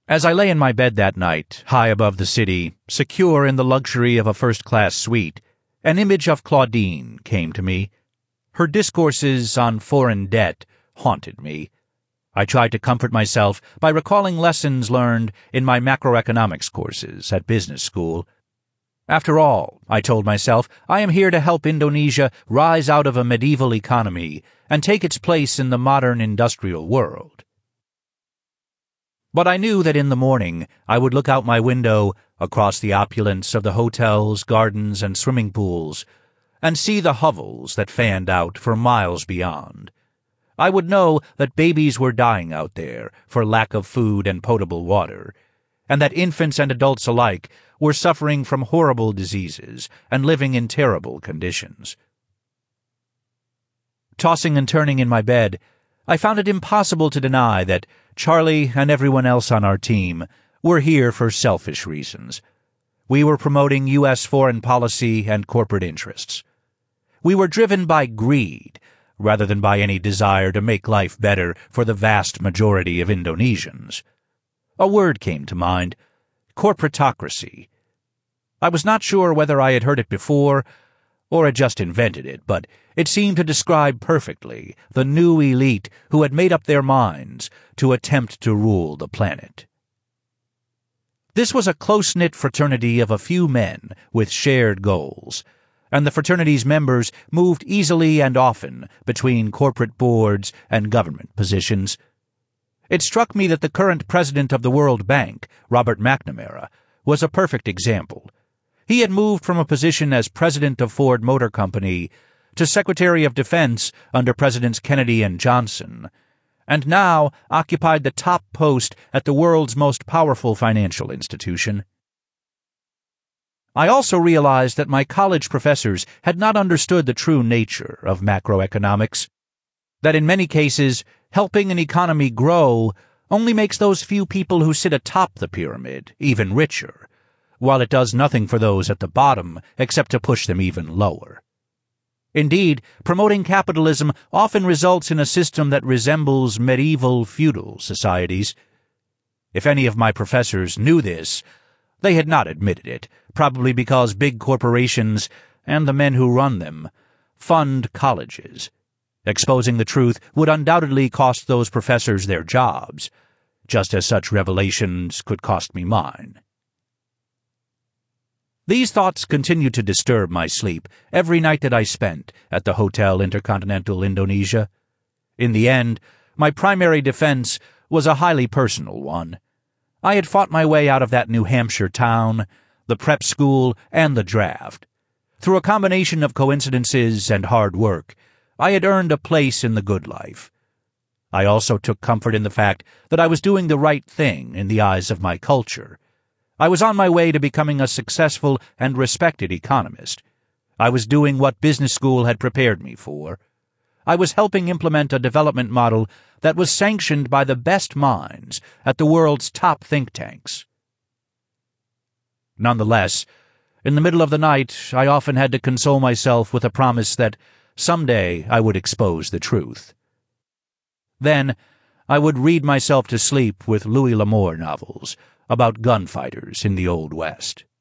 As I lay in my bed that night, high above the city, secure in the luxury of a first-class suite, an image of Claudine came to me. Her discourses on foreign debt haunted me. I tried to comfort myself by recalling lessons learned in my macroeconomics courses at business school. After all, I told myself, I am here to help Indonesia rise out of a medieval economy and take its place in the modern industrial world. But I knew that in the morning I would look out my window across the opulence of the hotels, gardens, and swimming pools, and see the hovels that fanned out for miles beyond. I would know that babies were dying out there for lack of food and potable water, and that infants and adults alike were suffering from horrible diseases and living in terrible conditions. Tossing and turning in my bed, I found it impossible to deny that Charlie and everyone else on our team were here for selfish reasons. We were promoting U.S. foreign policy and corporate interests. We were driven by greed rather than by any desire to make life better for the vast majority of Indonesians. A word came to mind: corporatocracy. I was not sure whether I had heard it before or had just invented it, but it seemed to describe perfectly the new elite who had made up their minds to attempt to rule the planet. This was a close-knit fraternity of a few men with shared goals, and the fraternity's members moved easily and often between corporate boards and government positions. It struck me that the current president of the World Bank, Robert McNamara, was a perfect example. He had moved from a position as president of Ford Motor Company to Secretary of Defense under Presidents Kennedy and Johnson, and now occupied the top post at the world's most powerful financial institution. I also realized that my college professors had not understood the true nature of macroeconomics, that in many cases, helping an economy grow only makes those few people who sit atop the pyramid even richer, while it does nothing for those at the bottom except to push them even lower. Indeed, promoting capitalism often results in a system that resembles medieval feudal societies. If any of my professors knew this, they had not admitted it, probably because big corporations, and the men who run them, fund colleges. Exposing the truth would undoubtedly cost those professors their jobs, just as such revelations could cost me mine. These thoughts continued to disturb my sleep every night that I spent at the Hotel Intercontinental Indonesia. In the end, my primary defense was a highly personal one. I had fought my way out of that New Hampshire town, the prep school, and the draft. Through a combination of coincidences and hard work, I had earned a place in the good life. I also took comfort in the fact that I was doing the right thing in the eyes of my culture. I was on my way to becoming a successful and respected economist. I was doing what business school had prepared me for. I was helping implement a development model that was sanctioned by the best minds at the world's top think tanks. Nonetheless, in the middle of the night, I often had to console myself with a promise that someday I would expose the truth. Then, I would read myself to sleep with Louis L'Amour novels about gunfighters in the Old West.